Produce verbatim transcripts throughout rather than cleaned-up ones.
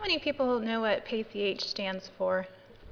many people know what PACE stands for?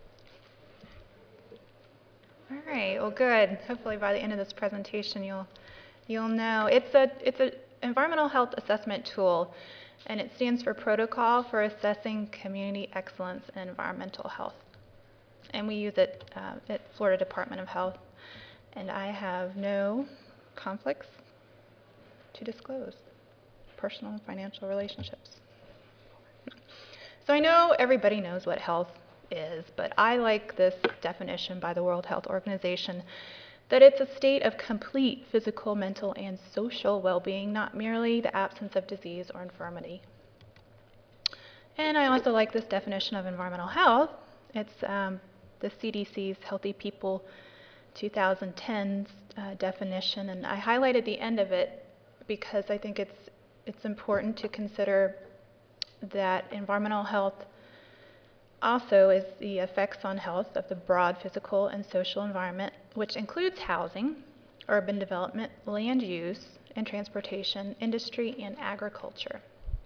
All right, well good. Hopefully by the end of this presentation you'll you'll know. It's a it's an environmental health assessment tool, and it stands for Protocol for Assessing Community Excellence in Environmental Health. And we use it uh, at Florida Department of Health. And I have no conflicts to disclose, personal and financial relationships. So I know everybody knows what health is, but I like this definition by the World Health Organization, that it's a state of complete physical, mental, and social well-being, not merely the absence of disease or infirmity. And I also like this definition of environmental health. It's um, the C D C's Healthy People twenty ten uh, definition, and I highlighted the end of it because I think it's it's important to consider that environmental health also is the effects on health of the broad physical and social environment, which includes housing, urban development, land use, and transportation, industry, and agriculture.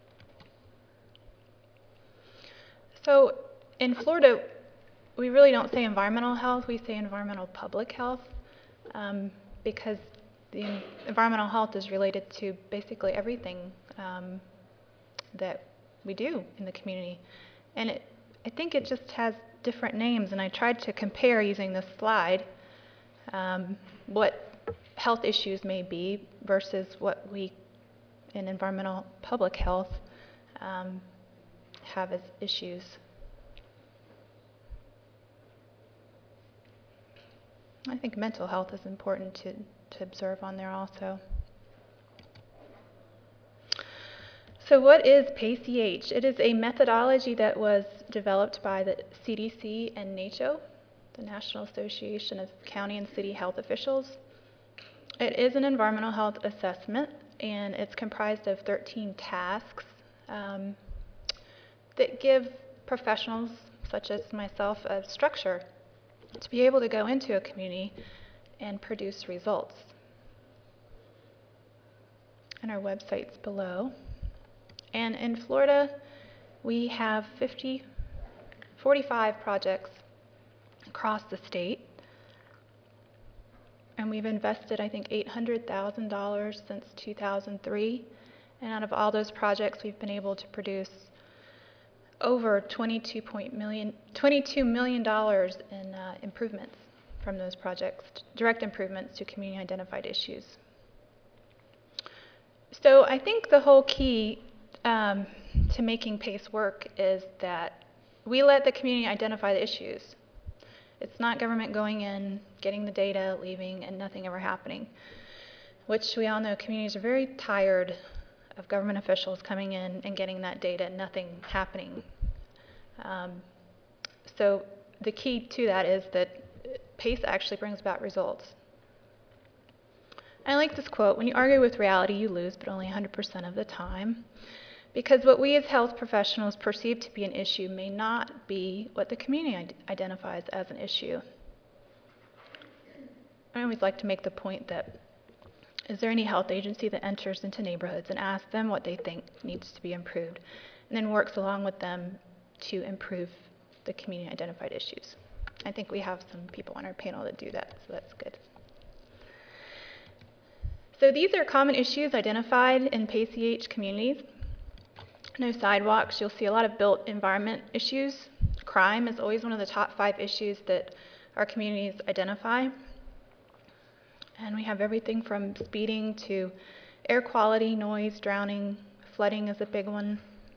So in Florida, we really don't say environmental health, we say environmental public health, um, because the environmental health is related to basically everything um, that we do in the community. And it, I think it just has different names, and I tried to compare using this slide um, what health issues may be versus what we in environmental public health um, have as issues. I think mental health is important to, to observe on there also. So what is PACE? It is a methodology that was developed by the C D C and NACCHO, the National Association of County and City Health Officials. It is an environmental health assessment, and it's comprised of thirteen tasks um, that give professionals, such as myself, a structure to be able to go into a community and produce results. And our website's below. And in Florida, we have fifty, forty-five projects across the state. And we've invested, I think, eight hundred thousand dollars since two thousand three. And out of all those projects, we've been able to produce over twenty-two million dollars in uh, improvements from those projects, direct improvements to community identified issues. So I think the whole key um, to making PACE work is that we let the community identify the issues. It's not government going in, getting the data, leaving, and nothing ever happening, which we all know communities are very tired of government officials coming in and getting that data and nothing happening. Um, so the key to that is that PACE actually brings about results. I like this quote: when you argue with reality, you lose, but only one hundred percent of the time. Because what we as health professionals perceive to be an issue may not be what the community identifies as an issue. I always like to make the point that, is there any health agency that enters into neighborhoods and asks them what they think needs to be improved, and then works along with them to improve the community identified issues? I think we have some people on our panel that do that, so that's good. So these are common issues identified in PACE communities. No sidewalks. You'll see a lot of built environment issues. Crime is always one of the top five issues that our communities identify. And we have everything from speeding to air quality, noise, drowning, flooding is a big one.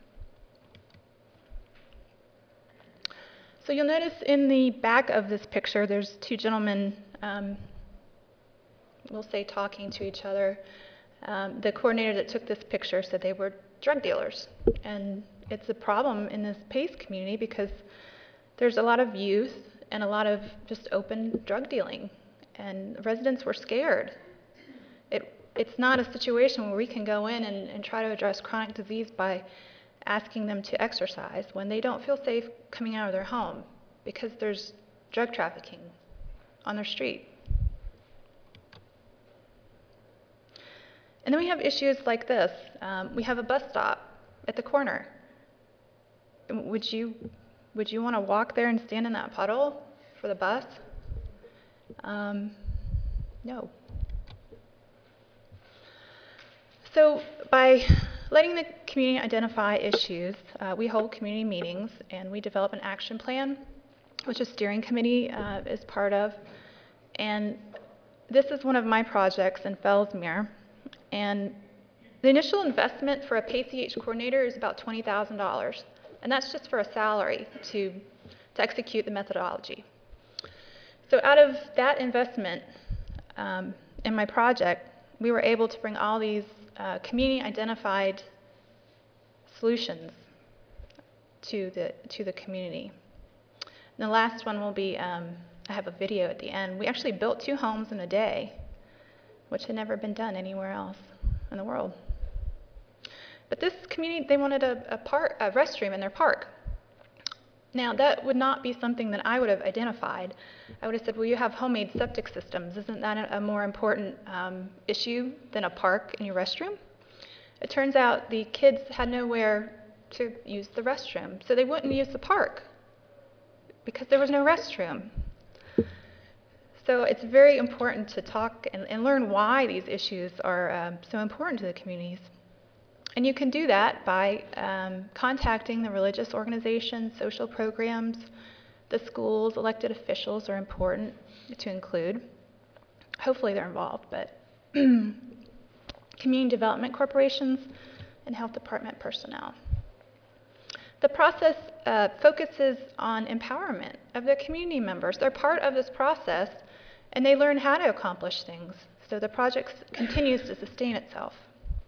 So you'll notice in the back of this picture, there's two gentlemen, um, we'll say talking to each other. Um, the coordinator that took this picture said they were drug dealers. And it's a problem in this PACE community because there's a lot of youth and a lot of just open drug dealing. And residents were scared. It, it's not a situation where we can go in and, and try to address chronic disease by asking them to exercise when they don't feel safe coming out of their home because there's drug trafficking on their street. And then we have issues like this. Um, we have a bus stop at the corner. Would you, would you want to walk there and stand in that puddle for the bus? Um, no. So by letting the community identify issues, uh, we hold community meetings and we develop an action plan, which a steering committee uh, is part of. And this is one of my projects in Fellsmere. And the initial investment for a P A C E H coordinator is about twenty thousand dollars. And that's just for a salary to, to execute the methodology. So out of that investment um, in my project, we were able to bring all these uh, community-identified solutions to the, to the community. And the last one will be, um, I have a video at the end. We actually built two homes in a day, which had never been done anywhere else in the world. But this community, they wanted a, a, park, a restroom in their park. Now, that would not be something that I would have identified. I would have said, well, you have homemade septic systems. Isn't that a, a more important um, issue than a park in your restroom? It turns out the kids had nowhere to use the restroom, so they wouldn't use the park because there was no restroom. So it's very important to talk and, and learn why these issues are um, so important to the communities. And you can do that by um, contacting the religious organizations, social programs, the schools, elected officials are important to include. Hopefully they're involved, but community development corporations and health department personnel. The process uh, focuses on empowerment of the community members. They're part of this process, and they learn how to accomplish things. So the project continues to sustain itself.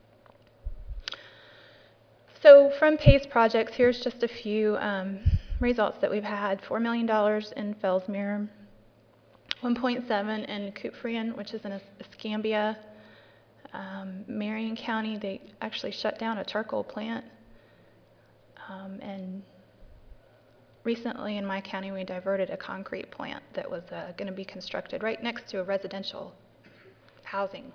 So from PACE projects, here's just a few um, results that we've had. four million dollars in Fellsmere, one point seven in Kupfrian, which is in Escambia. Um, Marion County, they actually shut down a charcoal plant. Um, and recently in my county, we diverted a concrete plant that was uh, going to be constructed right next to a residential housing.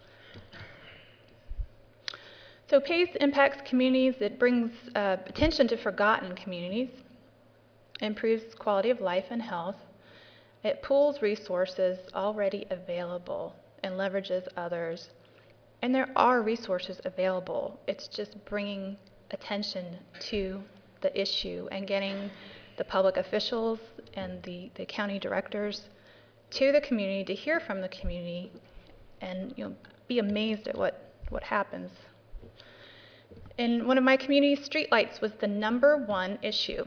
So PACE impacts communities. It brings uh, attention to forgotten communities, improves quality of life and health. It pools resources already available and leverages others. And there are resources available. It's just bringing attention to the issue and getting the public officials and the, the county directors to the community to hear from the community, and you'll be amazed at what, what happens. In one of my communities, streetlights was the number one issue.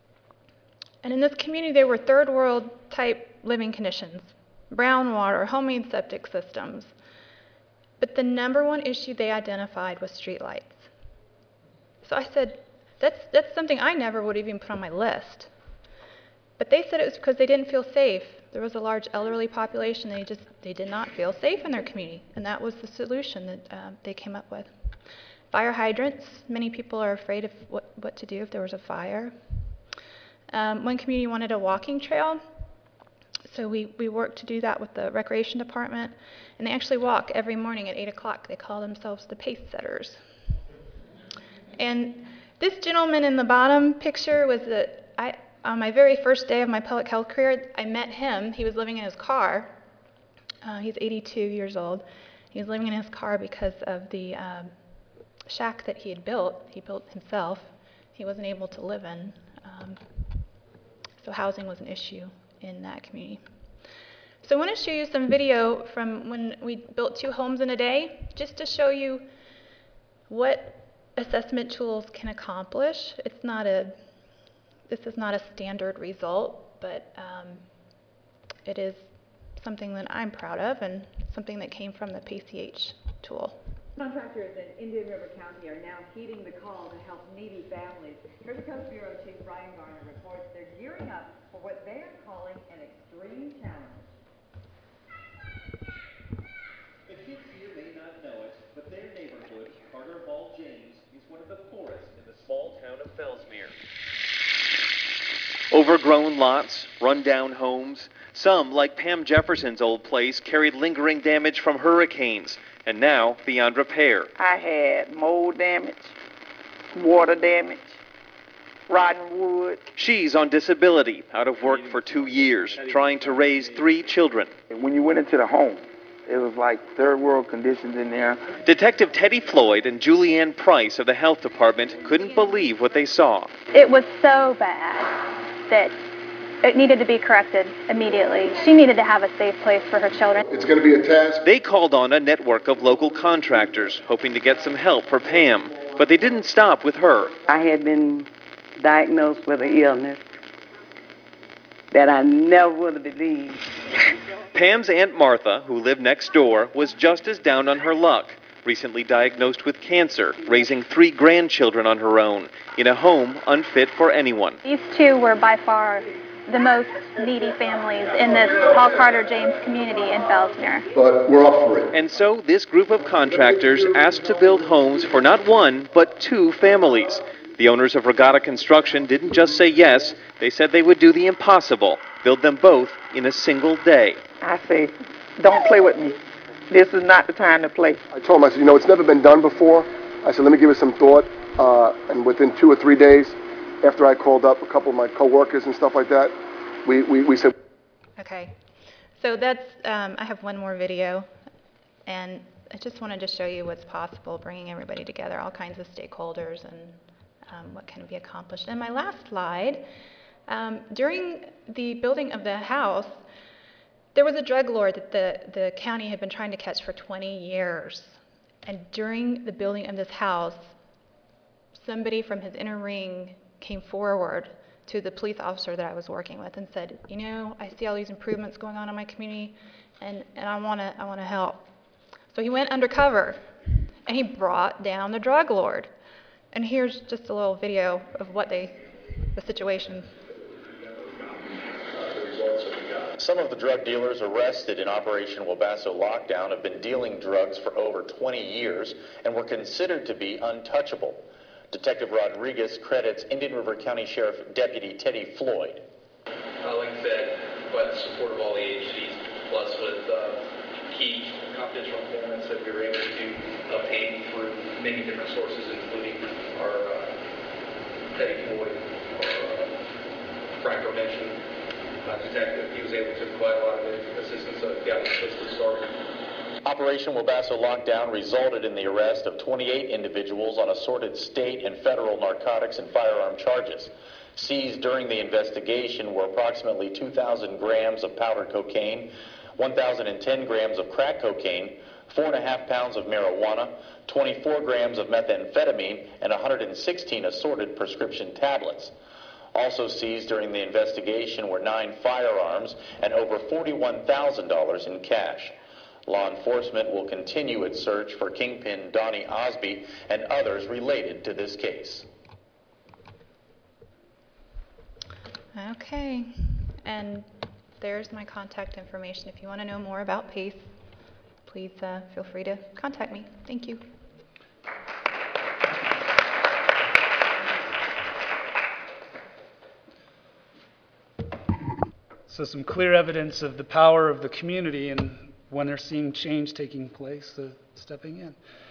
And in this community, there were third world type living conditions, brown water, homemade septic systems. But the number one issue they identified was streetlights. So I said, that's, that's something I never would even put on my list. But they said it was because they didn't feel safe. There was a large elderly population. They just they did not feel safe in their community. And that was the solution that uh, they came up with. Fire hydrants. Many people are afraid of what, what to do if there was a fire. Um, one community wanted a walking trail. So we, we worked to do that with the recreation department. And they actually walk every morning at eight o'clock. They call themselves the pace setters. And this gentleman in the bottom picture was that I, on my very first day of my public health career, I met him. He was living in his car. Uh, he's eighty-two years old. He was living in his car because of the um, shack that he had built. He built himself. He wasn't able to live in. Um, so housing was an issue in that community. So I want to show you some video from when we built two homes in a day, just to show you what assessment tools can accomplish. It's not a, this is not a standard result, but um, it is something that I'm proud of and something that came from the P A C E H tool. Contractors in Indian River County are now heeding the call to help needy families. River Coast Bureau Chief Brian Garner reports they're gearing up for what they are calling an extreme challenge. The kids here may not know it, but their neighborhood, Carter Hall James, is one of the poorest in the small town of Fellsmere. Overgrown lots, rundown homes. Some, like Pam Jefferson's old place, carried lingering damage from hurricanes, and now beyond repair. I had mold damage, water damage, rotting wood. She's on disability, out of work for two years, trying to raise three children. When you went into the home, it was like third world conditions in there. Detective Teddy Floyd and Julianne Price of the health department couldn't believe what they saw. It was so bad that it needed to be corrected immediately. She needed to have a safe place for her children. It's going to be a task. They called on a network of local contractors, hoping to get some help for Pam. But they didn't stop with her. I had been diagnosed with an illness that I never would have believed. Pam's Aunt Martha, who lived next door, was just as down on her luck. Recently diagnosed with cancer, raising three grandchildren on her own, in a home unfit for anyone. These two were by far the most needy families in this Paul Carter James community in Fellsmere. But we're up for it. And so this group of contractors asked to build homes for not one, but two families. The owners of Regatta Construction didn't just say yes, they said they would do the impossible, build them both in a single day. I say, don't play with me. This is not the time to play. I told him, I said, you know, it's never been done before. I said, let me give it some thought. Uh, and within two or three days, after I called up a couple of my coworkers and stuff like that, we, we, we said. Okay, so that's, um, I have one more video, and I just wanted to show you what's possible, bringing everybody together, all kinds of stakeholders, and um, what can be accomplished. And my last slide, um, during the building of the house, there was a drug lord that the, the county had been trying to catch for twenty years. And during the building of this house, somebody from his inner ring came forward to the police officer that I was working with and said, you know, I see all these improvements going on in my community, and, and I want to I want to help. So he went undercover, and he brought down the drug lord. And here's just a little video of what they, the situation. Some of the drug dealers arrested in Operation Wabasso Lockdown have been dealing drugs for over twenty years and were considered to be untouchable. Detective Rodriguez credits Indian River County Sheriff Deputy Teddy Floyd. Uh, like I said, by the support of all the agencies, plus with uh, key confidential informants that we were able to obtain through many different sources, including our uh, Teddy Floyd, our uh, crime prevention uh, detective. He was able to provide a lot of assistance so got this quickly started. Operation Wabasso Lockdown resulted in the arrest of twenty-eight individuals on assorted state and federal narcotics and firearm charges. Seized during the investigation were approximately two thousand grams of powdered cocaine, one thousand ten grams of crack cocaine, four and a half pounds of marijuana, twenty-four grams of methamphetamine, and one hundred sixteen assorted prescription tablets. Also seized during the investigation were nine firearms and over forty-one thousand dollars in cash. Law enforcement will continue its search for Kingpin Donnie Osby and others related to this case. Okay, and there's my contact information. If you want to know more about PACE, please uh, feel free to contact me. Thank you. So some clear evidence of the power of the community and when they're seeing change taking place, uh, stepping in.